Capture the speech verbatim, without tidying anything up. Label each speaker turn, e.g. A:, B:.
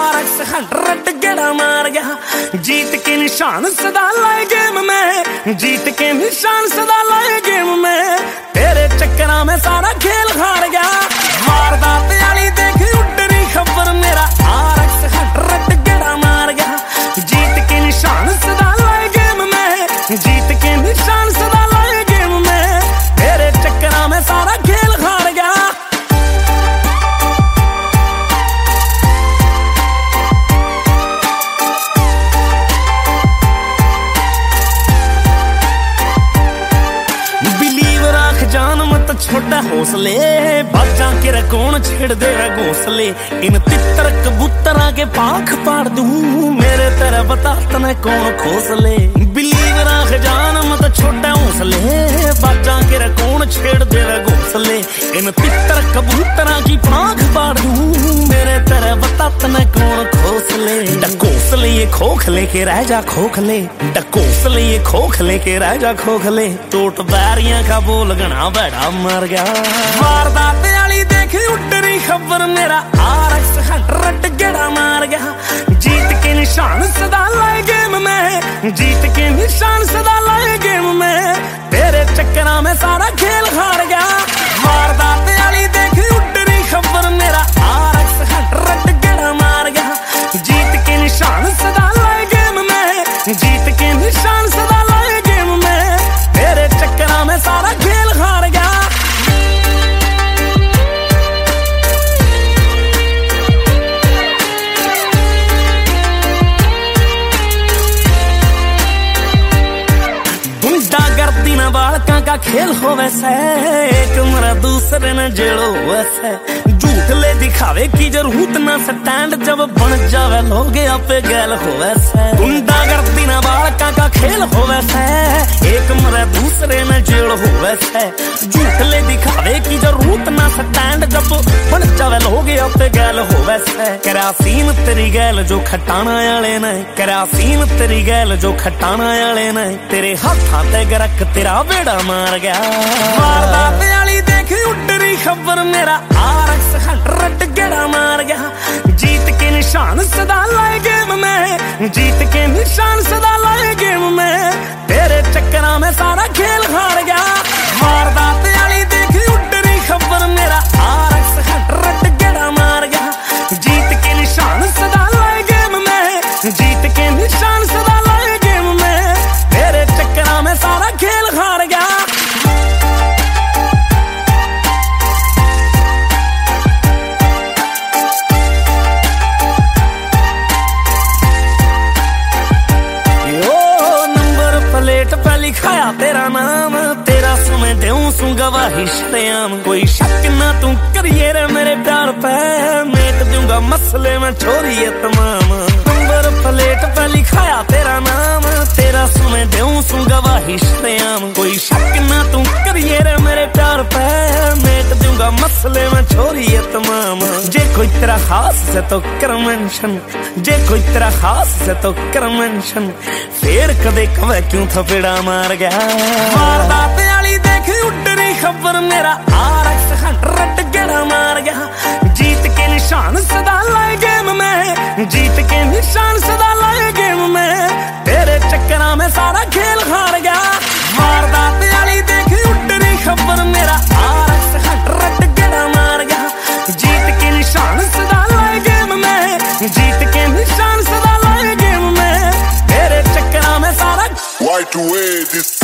A: आरक्स hundred गेड़ा मार गया। जीत के निशान सदा लाए गेम में, जीत के निशान सदा लाए गेम में, तेरे चक्करा में सारा खेल हार गया। वारदात वाली देखी उड़नी खबर मेरा आरक्स हंड्रेड गेड़ा मार गया। जीत के निशान सदा लाए गेम में, जीत के निशान सदा लाए गेम में, तेरे चक्करा में सारा खेल हार गया। जान मत छोटा हौसले, बाजा के रकौन छेड़ दे घोंसले, इन तितर कबूतरा के पाख पाड़ दूं, मेरे तेरा बता तने कौन खोसले। बिलीव राख जान मत छोटा हौसले, बाजा के रकौन छेड़ दे घोंसले, इन तितर कबूतरा की पाख पाड़ दूं, मेरे तेरा बता तने कौन खोसले। डकोसले ये खोखले के रह जा खोखले, डकोसले ये खोखले के रह जा खोखले, टोट बैरियां का बोल गना बड़ा मर गया। वारदात वाली देखी उड़नी खबर मेरा आरक्स हंड्रेड गेड़ा मार गया। जीत के निशान सदा लाए गेम में, जीत के निशान सदा लाए गेम में, तेरे चक्करा में सारा खेल हार गया। वारदात वाली देखी उड़नी खबर मेरा आरक्स हंड्रेड गेड़ा मार गया। जीत के निशान सदा लाए गेम में, जीत के निशान सदा लाए गेम में, तेरे चक्करा में सारा खेल हार गया। गुंडागर्दी ना बालका का खेल हो वैसे, एक मरा दूसरे न जेड़ो वैसे, झूठ ले दिखावे की जरूरत ना स्टैंड, जब बन जावे लोग आपे गैल हो वैसे। गुंडागर्दी ना बालका का खेल हो वैसे, एक मरा दूसरे न जेड़ो हो वैसे, झूठ ले दिखावे की जरूरत ना स्टैंड, जब बन जावे लोग आपे गैल हो वैसे। करासीन तेरी गैल जो खटाना वाले ने, करासीन तेरी गैल जो खटाना वाले ने, तेरे हाथां ते गरक तेरा बेड़ा मार गया। वारदात वाली देखी उड़नी खबर मेरा आरक्स हंड्रेड गेड़ा मार गया। जीत के निशान सदा लाए गेम में, जीत के निशान सदा लाए गेम में, तेरे चक्करा में सारा खेल हार गया। वारदात वाली देखी उड़नी खबर मेरा आरक्स हंड्रेड गेड़ा मार गया। जीत के निशान सदा लाए गेम में, जीत के निशान सदा लाए गेम में, तेरे चक्करा में सारा खेल हार गया। प्लेट पे लिखाया तेरा नाम, तेरा समय देऊं सू गवाही शरेआम, कोई शक ना तू करिए रे मेरे प्यार पे, मेट दूंगा मसले में छोड़िए तमाम। नंबर प्लेट पे लिखाया तेरा नाम, तेरा समय देऊं सू गवाही शरेआम, कोई शक ना तू करिए रे मेरे प्यार पे, मेट दूंगा मसले में छोड़िए तमाम। जे कोई तेरा खास से तो कर मेंशन, जे कोई तेरा खास से तो कर मेंशन, फेर कदे कवे क्यों थपेड़ा मार गया। वारदात वाली देखी उड़नी खबर मेरा आरक्स हंड्रेड गेड़ा मार गया। जीत के निशान सदा लाए गेम में, जीत के निशान सदा लाए गेम में, तेरे चक्करा में सारा खेल हार गया। वारदात वाली देखी उड़नी खबर मेरा आरक्स हंड्रेड गेड़ा मार गया। जीत के निशान सदा लाए गेम में, जीत के निशान सदा लाए गेम में, तेरे चक्करा में सारा
B: Why to wear this